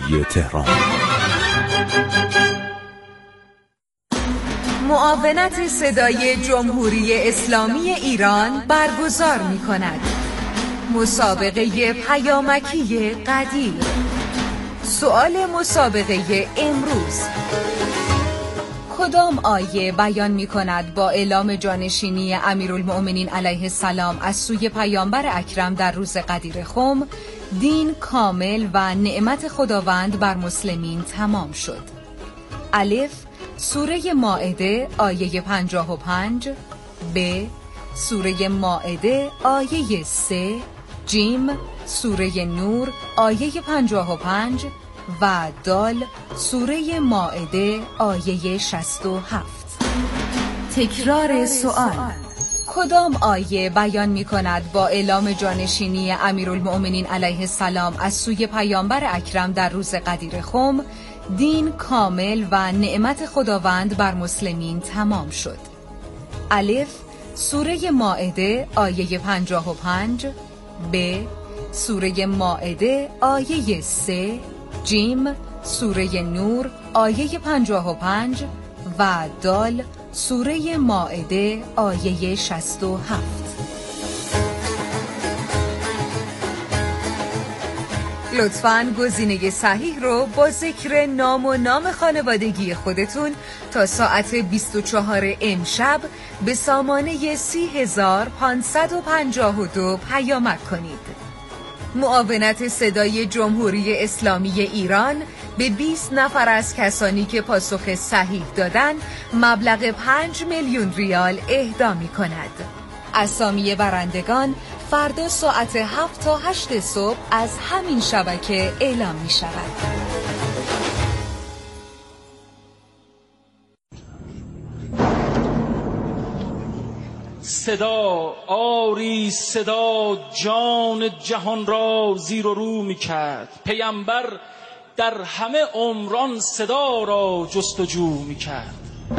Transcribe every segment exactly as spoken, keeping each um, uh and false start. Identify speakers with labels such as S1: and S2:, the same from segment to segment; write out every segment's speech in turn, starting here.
S1: صدای تهران.
S2: معاونت صدای جمهوری اسلامی ایران برگزار می‌کند مسابقه پیامکی قدیر. سؤال مسابقه امروز: کدام آیه بیان می‌کند با اعلام جانشینی امیرالمؤمنین علیه السلام از سوی پیامبر اکرم در روز قدیر خم، دین کامل و نعمت خداوند بر مسلمین تمام شد؟ الف: سوره مائده آیه پنجاه و پنج. ب: سوره مائده آیه سه. جیم: سوره نور آیه پنجاه و پنج. و دال: سوره مائده آیه شصت و هفت. تکرار سوال: کدام آیه بیان می کند با اعلام جانشینی امیرالمؤمنین علیه السلام از سوی پیامبر اکرم در روز قدیر خم، دین کامل و نعمت خداوند بر مسلمین تمام شد؟ الف: سوره مائده آیه پنجاه و پنج. ب: سوره مائده آیه سه. جیم: سوره نور آیه پنجاه و پنج. و دال: سوره مائده آیه شصت و هفت. لطفاً گزینه صحیح رو با ذکر نام و نام خانوادگی خودتون تا ساعت بیست و چهار امشب به سامانه سی هزار پانصد و پنجاه و دو پیامک کنید. معاونت صدای جمهوری اسلامی ایران به بیست نفر از کسانی که پاسخ صحیح دادن مبلغ پنج میلیون ریال اهدا می کند. اسامی برندگان فردا ساعت هفت تا هشت صبح از همین شبکه اعلام می شود.
S3: صدا آری صدا جان جهان را زیر و رو می کرد. پیامبر در همه عمران صدا را جستجو می کرد.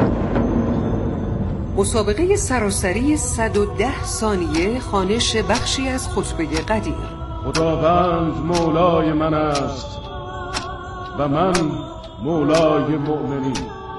S4: مسابقه سراسری صد و ده ثانیه خوانش بخشی از خطبه قدیر.
S5: خداوند مولای من است و من مولای مؤمنین.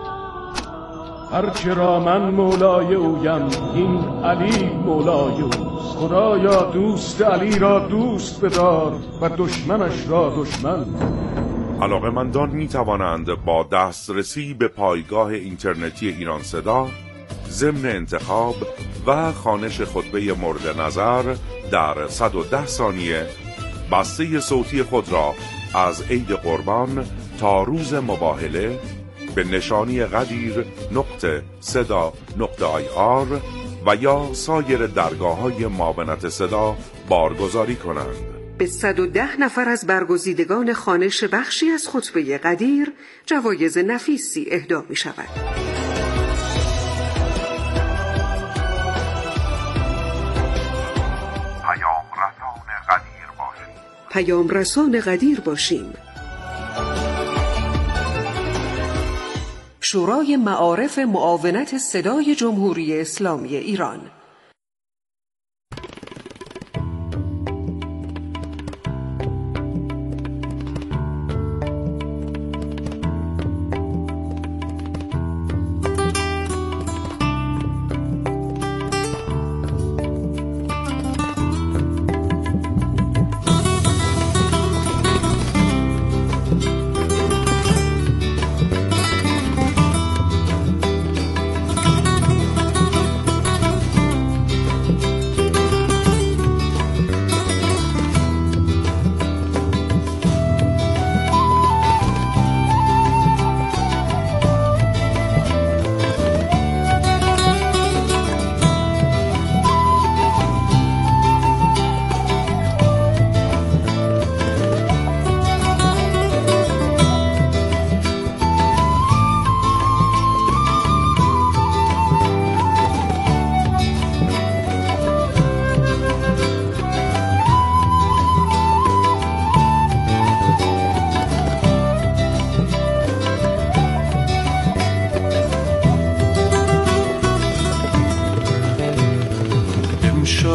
S5: هرچه را من مولای اویم، این علی مولای اوست. خدایا دوست علی را دوست بدار و دشمنش را دشمن.
S6: علاقه‌مندان می توانند با دسترسی به پایگاه اینترنتی ایران صدا ضمن انتخاب و خوانش خطبه مورد نظر در صد و ده ثانیه بسته صوتی خود را از عید قربان تا روز مباهله به نشانی قدیر نقطه صدا نقطه آی آر و یا سایر درگاه‌های معاونت صدا بارگذاری کنند.
S4: به صد و ده نفر از برگزیدگان خوانش بخشی از خطبه قدیر جوایز نفیسی اهدا می شود. پیام رسان قدیر باشیم. شورای معارف معاونت صدای جمهوری اسلامی ایران.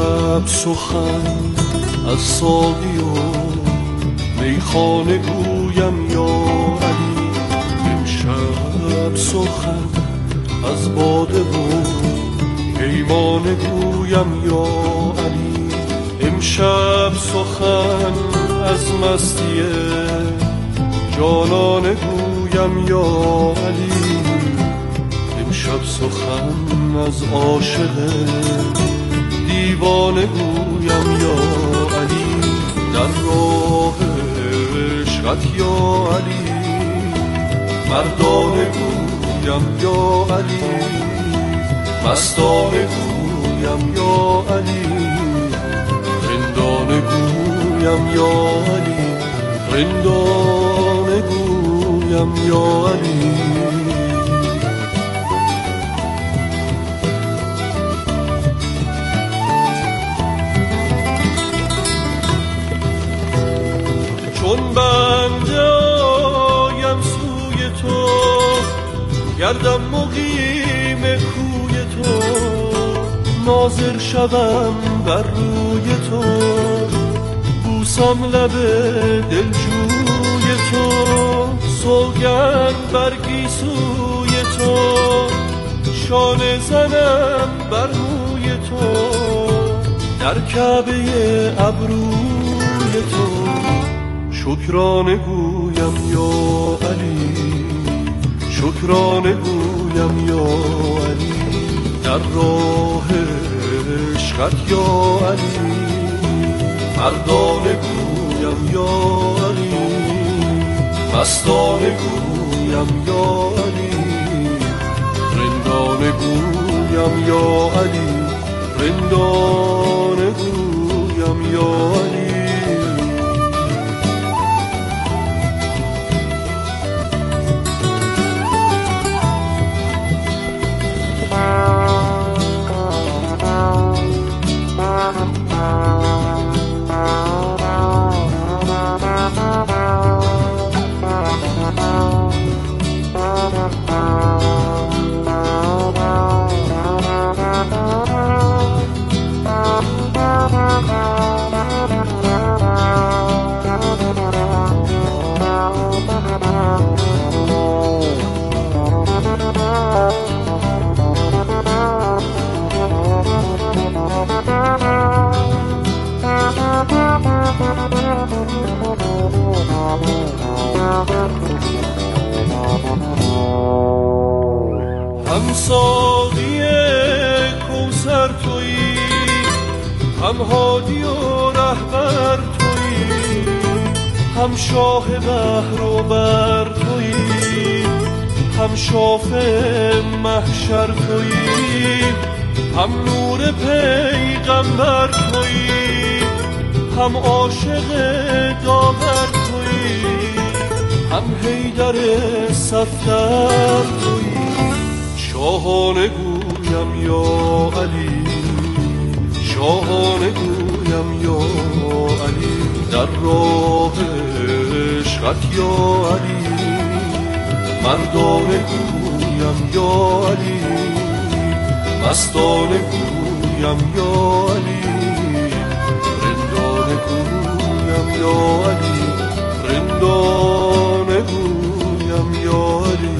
S7: سخن از ساقی و میخانه گویم
S1: گویم یا علی، امشب سخن از باده و پیمانه گویم یا علی، امشب سخن از مستی جانانه گویم یا علی، امشب سخن از عاشق دیوانه گویم یا علی، در راه عشقت یا علی، مردانه گویم یا علی، مستانه گویم یا علی، رندانه گویم یا علی، رندانه گویم یا علی. چون بنده آیم سوی تو، گردم مقیم کوی تو، ناظر شوم بر روی تو، بوسم لب دلجوی تو، سوگند بر گیسوی تو، شانه زنم بر موی تو، در کعبه ابروی تو، شکرانه گویم یا علی، شکرانه گویم یا علی، در راه عشقت یا علی، مردانه گویم یا علی، مستانه گویم یا علی، رندانه گویم یا علی، رندانه گویم یا علی. هم ساقی کوثر تویی، هم هادی و رهبر تویی، هم شاه بحر و بر تویی، هم شافع محشر تویی، هم نور پیغمبر تویی، هم عاشق داور تویی، هم حیدر صفدر تویی، شاهانه گویم یا علی، شاهانه گویم یا علی، در راه عشقت یا علی، مردانه گویم یا علی، مستانه گویم یا علی، رندانه گویم یا علی، رندانه گویم یا علی.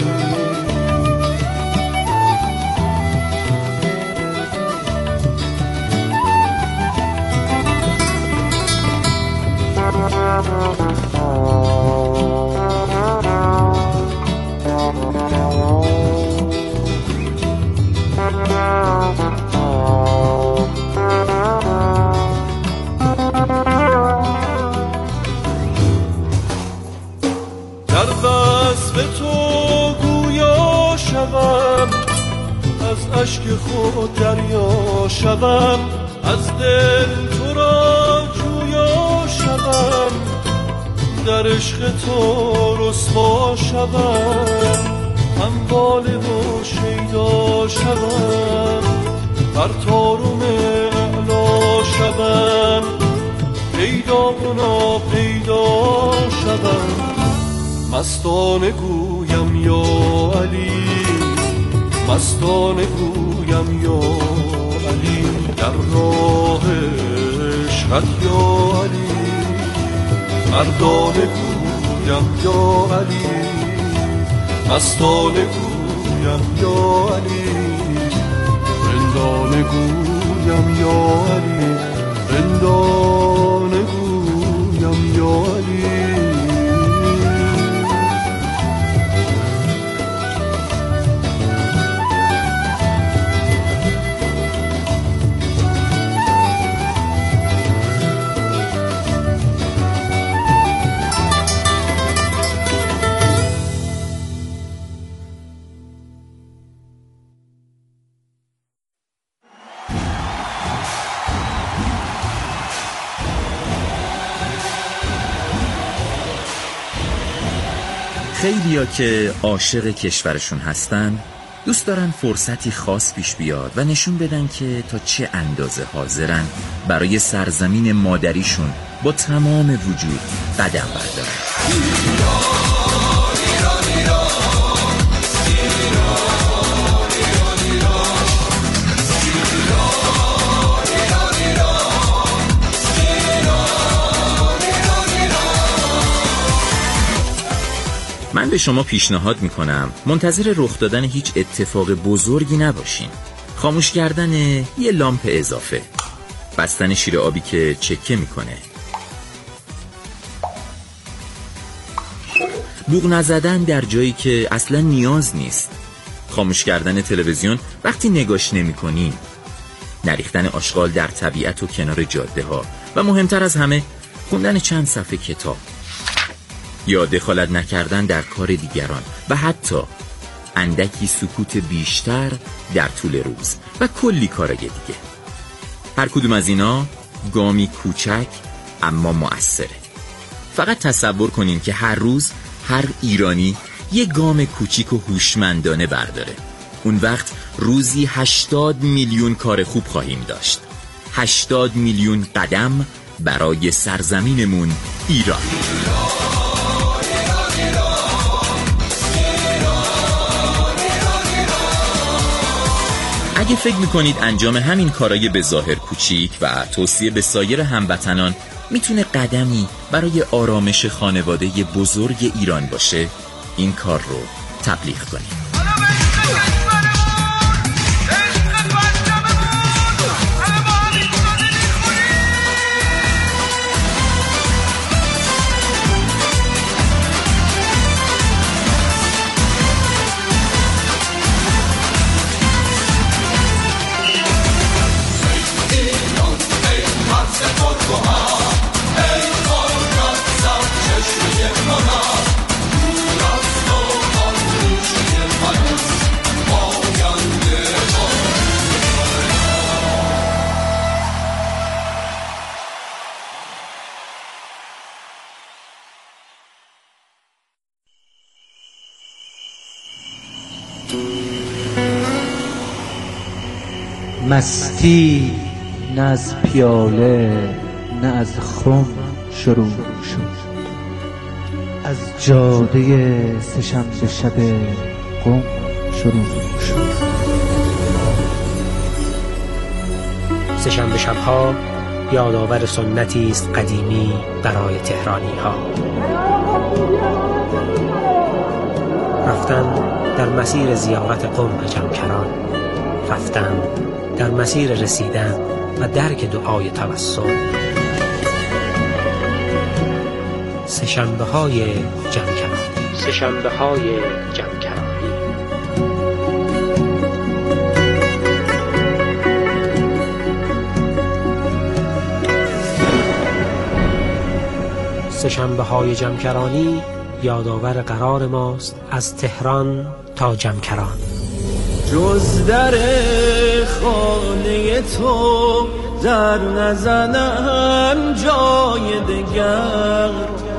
S1: در وصف تو گویا شوم، از اشک خود دریا شوم، از دل تو را جویا شوم، در عشق تو رسوا شوم، همواره و شیدا شوم، بر طارم اعلا شوم، پیدا و ناپیدا شوم، مستانه گویم یا علی، مستانه گویم یا علی، در راه عشقت یا علی، مردانه گویم یا علی، مستانه گویم یا علی، رندانه گویم یا علی، رندانه گویم یا علی.
S7: خیلیا که عاشق کشورشون هستن دوست دارن فرصتی خاص پیش بیاد و نشون بدن که تا چه اندازه حاضرن برای سرزمین مادریشون با تمام وجود قدم بردارن. من به شما پیشنهاد میکنم منتظر رخ دادن هیچ اتفاق بزرگی نباشین. خاموش کردن یه لامپ اضافه، بستن شیر آبی که چکه میکنه، بوق نزدن در جایی که اصلا نیاز نیست، خاموش کردن تلویزیون وقتی نگاش نمیکنین، نریختن آشغال در طبیعت و کنار جاده ها و مهمتر از همه خوندن چند صفحه کتاب، یا دخالت نکردن در کار دیگران و حتی اندکی سکوت بیشتر در طول روز و کلی کارای دیگه. هر کدوم از اینا گامی کوچک اما مؤثره. فقط تصور کنین که هر روز هر ایرانی یه گام کوچیک و هوشمندانه برداره. اون وقت روزی هشتاد میلیون کار خوب خواهیم داشت. هشتاد میلیون قدم برای سرزمینمون ایران. اگه فکر میکنید انجام همین کارای به ظاهر کوچیک و توصیه به سایر هموطنان میتونه قدمی برای آرامش خانواده بزرگ ایران باشه، این کار رو تبلیغ کنید.
S8: مستی نه از پیاله نه از خم شروع شد، از جاده سه‌شنبه شب قم شروع شد.
S9: سه‌شنبه شب‌ها یادآور سنتی است قدیمی برای تهرانی‌ها. رفتن در مسیر زیارت قم به جمکران، رفتن در مسیر رسیدن و درک دعای توسل. سه‌شنبه های جمکرانی، سه‌شنبه های جمکرانی. سه‌شنبه های جمکرانی یادآور قرار ماست از تهران تا جمکران.
S1: جز در خانه تو در نزنم جای دگر،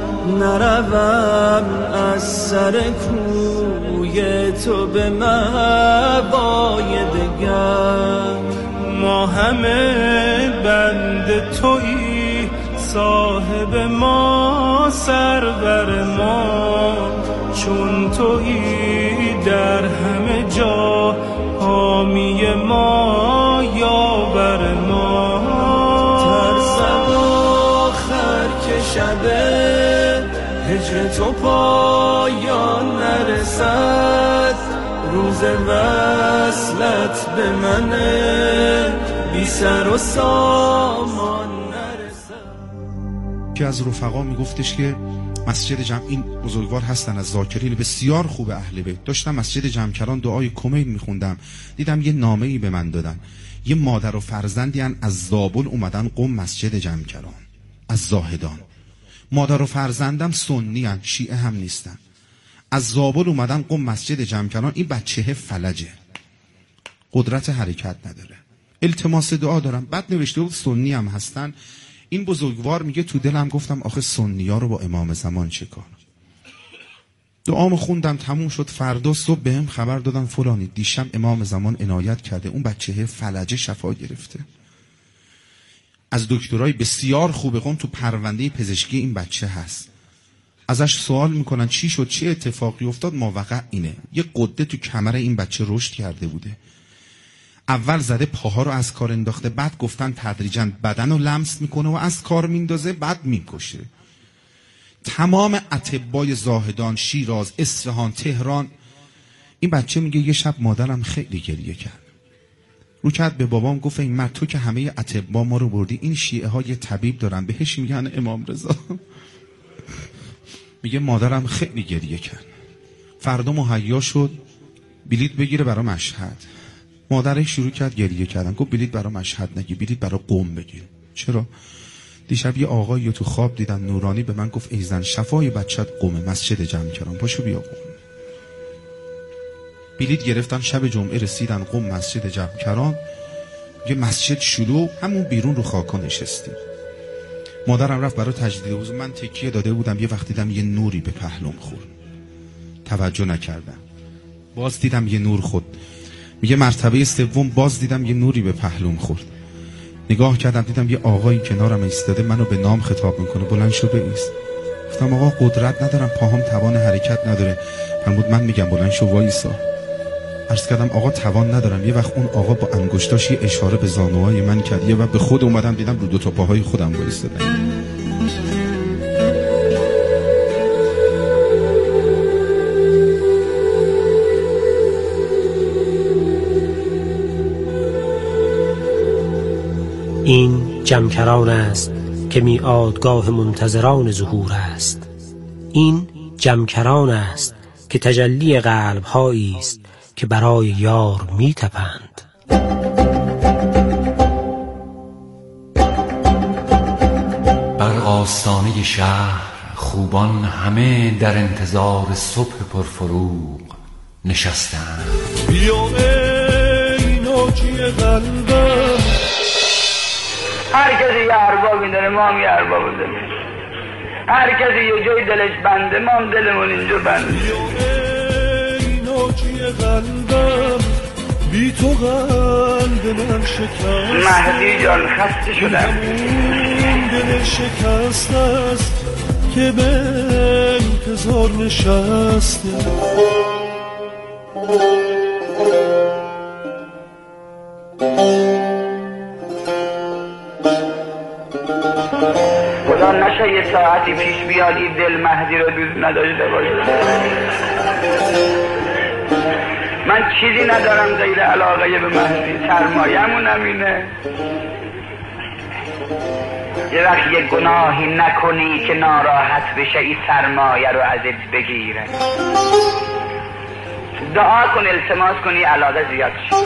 S1: نروم از سر کوی تو به مأوای دگر. ما همه بند تویی، صاحب ما سرور ما، چون تویی در همه جا حامی ما یاور ما. ترسم آخر که شب هجر تو تو پایان نرسد، روز وصلت به منه بی سر و سامان نرسد.
S10: که از رفقا میگفتش که مسجد جمع، این بزرگوار هستن از ذاکرین بسیار خوب اهل بیت، داشتم مسجد جمکران دعای کمیل میخوندم، دیدم یه نامه‌ای به من دادن، یه مادر و فرزندی هن از زابل اومدن قم مسجد جمکران، از زاهدان. مادر و فرزندم سنی هن، شیعه هم نیستن، از زابل اومدن قم مسجد جمکران. این بچه فلجه، قدرت حرکت نداره، التماس دعا دارم. بعد نوشته بود سنی هم هستن. این بزرگوار میگه تو دلم گفتم آخه سنی ها رو با امام زمان چه کار. دعامو خوندم، تموم شد. فردا صبح بهم خبر دادن فلانی دیشب امام زمان عنایت کرده، اون بچه فلجه شفا گرفته، از دکترای بسیار خوبه قم تو پرونده پزشکی این بچه هست. ازش سوال میکنن چی شد، چه اتفاقی افتاد؟ ماوقع اینه، یه قده تو کمر این بچه رشد کرده بوده، اول زده پاها رو از کار انداخته، بعد گفتن تدریجاً بدن رو لمس میکنه و از کار میندازه، بعد میکشه. تمام اطبای زاهدان، شیراز، اصفهان، تهران. این بچه میگه یه شب مادرم خیلی گریه کرد، رو کرد به بابام گفت این مرد تو که همه اطبا ما رو بردی، این شیعه ها یه طبیب دارن بهش میگن امام رضا. میگه مادرم خیلی گریه کرد. فردا مهیا شد بلیط بگیره برای مشهد. مادرش شروع کرد گریه کردن، گفت بلیط برای مشهد نگی، بلیط برای قم بگیر. چرا؟ دیشب یه آقایی تو خواب دیدم نورانی به من گفت ای زن شفای بچت قمه، مسجد جمکران، پاشو بیا قم. بلیط گرفتن، شب جمعه رسیدن قم مسجد جمکران. یه مسجد شلوغ، همون بیرون رو خاکا نشستیم. مادرم رفت برای تجدید وضو، من تکیه داده بودم، یه وقت دیدم یه نوری به پهلوم خورد، توجه نکردم. باز دیدم یه نور خورد. میگه مرتبه سوم باز دیدم یه نوری به پهلوم خورد. نگاه کردم دیدم یه آقایی کنارم ایستاده، منو به نام خطاب میکنه، بلند شو بایست. گفتم آقا قدرت ندارم، پاهام توان حرکت نداره. فرمود من میگم بلند شو وایسا. عرض کردم آقا توان ندارم. یه وقت اون آقا با انگشتاش یه اشاره به زانوهای من کرد، یه وقت به خود اومدم دیدم رو دو تا پاهای خودم وایسادم.
S9: این جمکران است که میعادگاه منتظران ظهور است. این جمکران است که تجلی قلب‌هایی است که برای یار میتپند.
S11: بر آستانه شهر خوبان همه در انتظار صبح پرفروغ نشستند.
S1: بیا ای ناجی قلبم.
S12: هر کسی یه اربابی داره، ما هم یه ارباب داریم. هر کسی یه جای دلش بنده، ما هم دلمون اینجا بنده.
S1: بیا ای ناجی قلبم، بی تو قلب من شکست.
S12: مهدی جان خسته شدم.
S1: همون دل شکست است که به انتظار نشسته.
S12: خدا نشه یه ساعتی پیش بیاد این دل مهدی رو دوست نداشته باشه. من چیزی ندارم غیر علاقه به مهدی، سرمایه‌مون همینه. یه وقت یه گناهی نکنی که ناراحت بشه این سرمایه رو ازت بگیره. دعا کن، التماس کنی علاقه زیاد شه.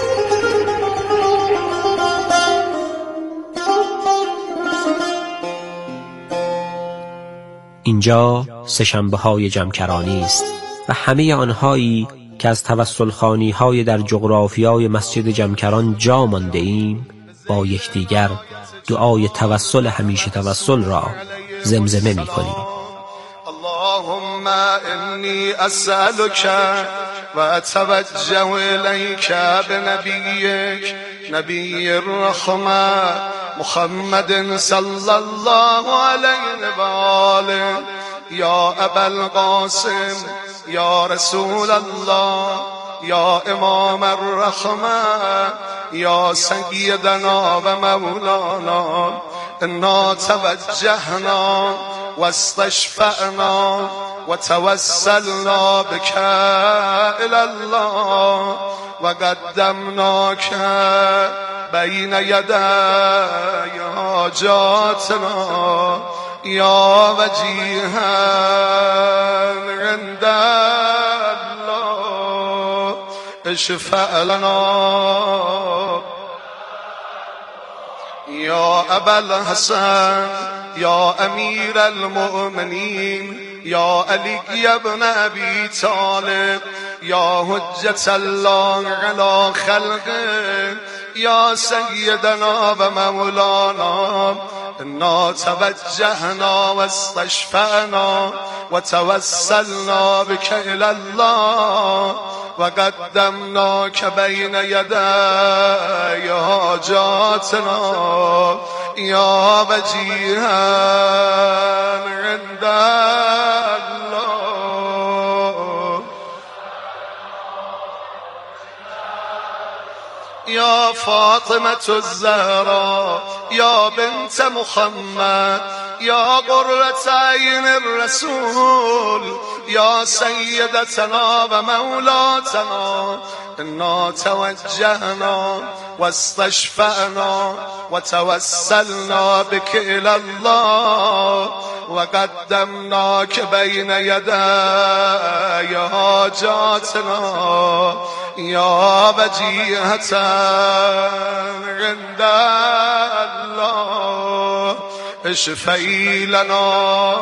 S9: اینجا سه‌شنبه های جمکرانی است و همه آنهایی که از توسل خوانی های در جغرافیای مسجد جمکران جا مانده ایم با یکدیگر دعای توسل همیشه توسل را زمزمه می کنیم.
S13: اللهم انی اسألک و اتوجه الیک بنبیک نبی الرحمه محمد صلی الله علیه و آله یا ابا القاسم یا رسول الله یا امام الرحمه یا سیدنا و مولانا انا توجهنا و استشفعنا وتوسلنا بك إلى الله وقدمناك بين يدي حاجاتنا يا وجيها عند الله اشفع لنا يا أبا الحسن يا أمير المؤمنين يا علي يا ابن أبي طالب يا حجة الله على خلقه يا سيدنا ومولانا إنا توجهنا واستشفعنا وتوسلنا بك إلى الله وقدمناك بين يدي حاجاتنا يا وجيها عند الله يا فاطمة الزهراء يا بنت محمد يا قرة عين الرسول يا سيدتنا ومولاتنا إنا توجهنا واستشفعنا وتوسلنا بك إلى الله وقدمناك بين يدي حاجاتنا يا وجيهة عند الله اشفعي لنا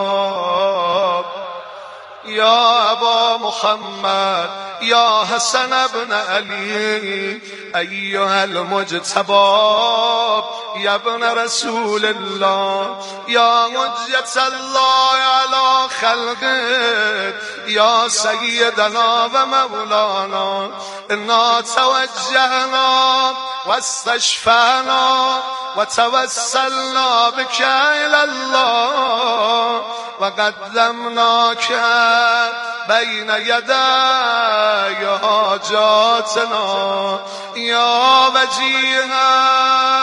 S13: يا أبا محمد يا حسن بن علي أيها المجتبى يا ابن رسول الله يا حجة الله على خلقه يا سيدنا ومولانا إنا توجهنا واستشفعنا وتوسلنا بك إلى الله وقدمناك بين يدي حاجاتنا يا وجيها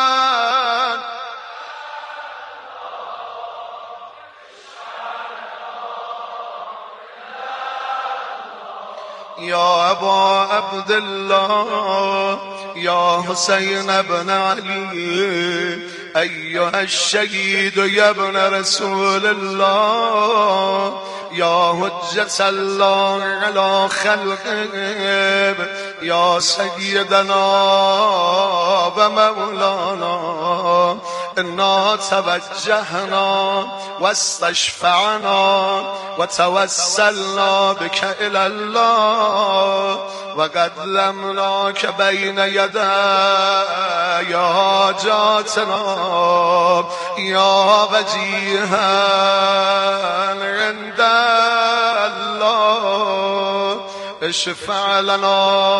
S13: يا أبا عبد الله يا حسين بن علي أيها الشهيد يا ابن رسول الله يا حجة الله على خلقه يا سيدنا ومولانا إنا توجهنا واستشفعنا وتوسلنا بك إلى الله وقدمناك بين يدي حاجاتنا يا وجيها عند الله اشفع لنا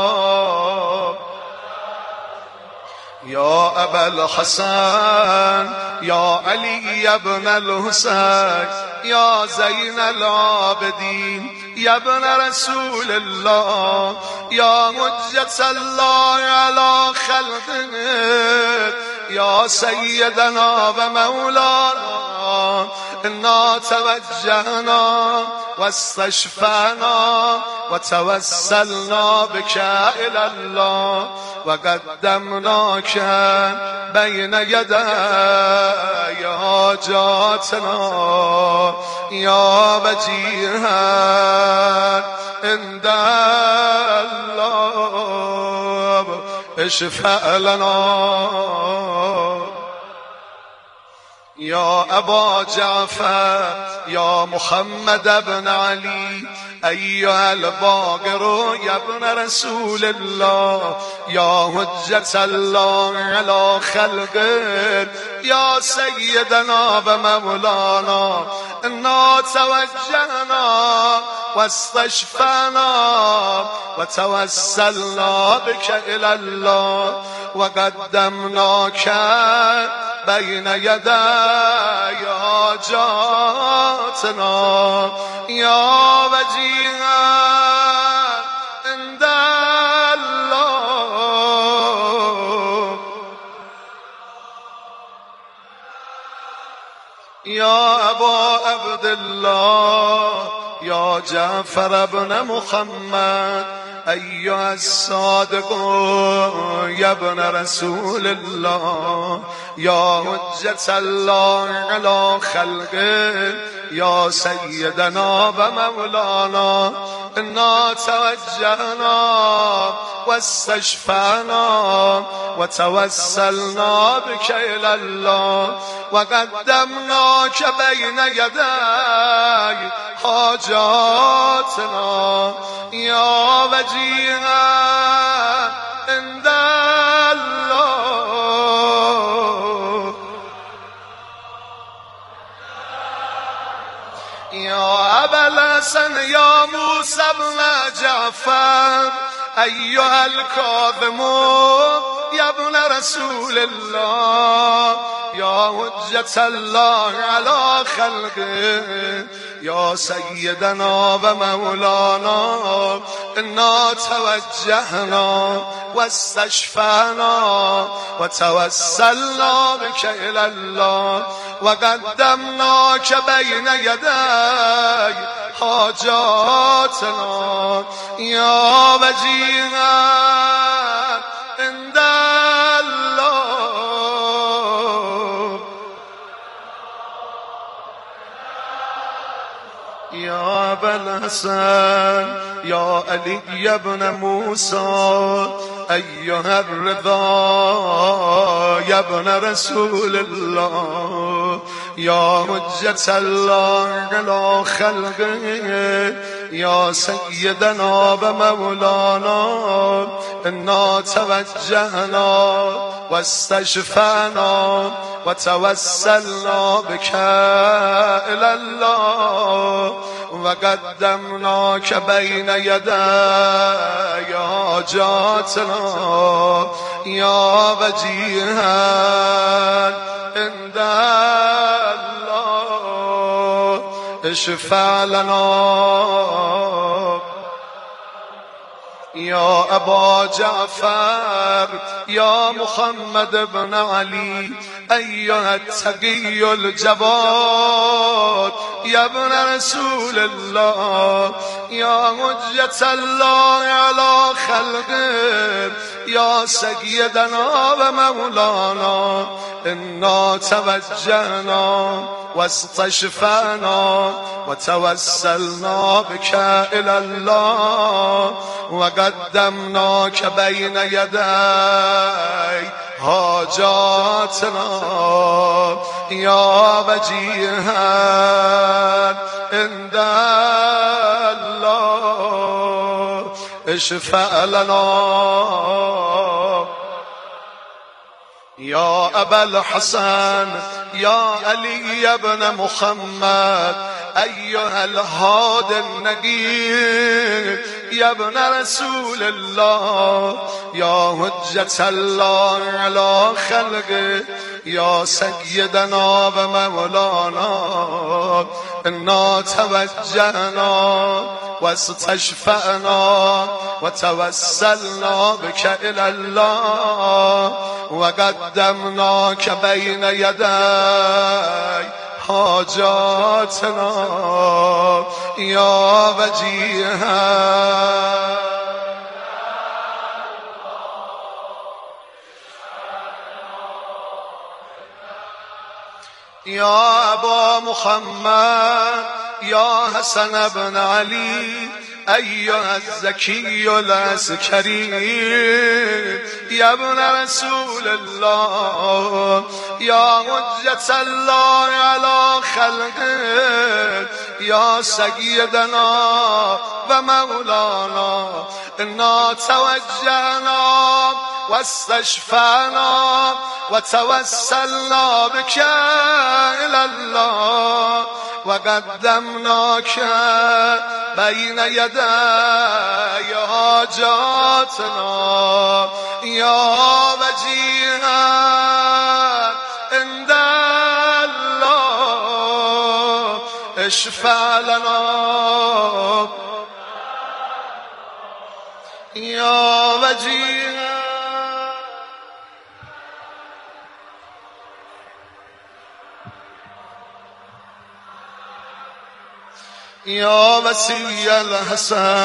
S13: يا أبا الحسن يا علي يا ابن الحسين يا زين العابدين يا ابن رسول الله يا حجة الله على خلقه يا سيدنا ومولانا إنا توجهنا واستشفعنا وتوسلنا بك إلى الله وقدمناك بين يدي حاجاتنا يا وجيها عند الله اشفع لنا يا أبا جعفر يا محمد بن علي أيها الباقر يا ابن رسول الله يا حجة الله على خلقه يا سيدنا ومولانا إنا توجهنا واستشفعنا وتوسلنا بك إلى الله وقدمناك بين يدي حاجاتنا يا وجيها عند الله يا أبا عبد الله یا جعفر ابن محمد ایها الصادق یا ابن رسول الله یا حجت الله علی خلقه یا سیدنا و مولانا انا توجهنا و استشفعنا و توسلنا بك الی الله و قدمناک بین یدی حاجاتنا یا وجیها عند الله یا ابا الحسن یا موسی بن جعفر ایها الکاظم یا ابن رسول الله یا حجت الله علی خلقه یا سیدنا و مولانا انا توجهنا و استشفعنا و توسلنا بك الی الله و قدمناک بین یدی حاجاتنا یا وجیها عند الله یا ابا الحسن یا علی ابن موسی ایها الرضا یا ابن رسول الله یا حجت الله علی خلقه یا سیدنا و مولانا انا توجهنا و استشفعنا و توسلنا بك الی الله و قدمناک بین یدی حاجاتنا یا وجیها عند الله اشفع لنا یا ابا جعفر یا محمد بن علی ایها التقی الجواد یا ابن رسول الله یا حجت الله علی خلقه یا سیدنا و مولانا انا توجهنا و استشفعنا و توسلنا بك الی الله و قدمناک بین یدی حاجاتنا یا وجیها عند الله اشفع لنا یا ابا الحسن یا علی ابن محمد ایها الهاد النقی یا ابن رسول الله یا حجت الله علی خلقه یا سیدنا و مولانا انا توجهنا و استشفعنا و توسلنا بك الی الله و قدمناک بین یدی حاجاتنا یا وجیها یا ابا محمد یا حسن بن علی ایها الزکی العسکری یا ابن رسول الله یا حجت الله علی خلقه یا سیدنا و مولانا انا توجهنا و استشفعنا و توسلنا بك الی الله و قدمناک بین یدی حاجاتنا یا وجیها عند الله اشفع لنا یا وجیها یا وسیع الحسن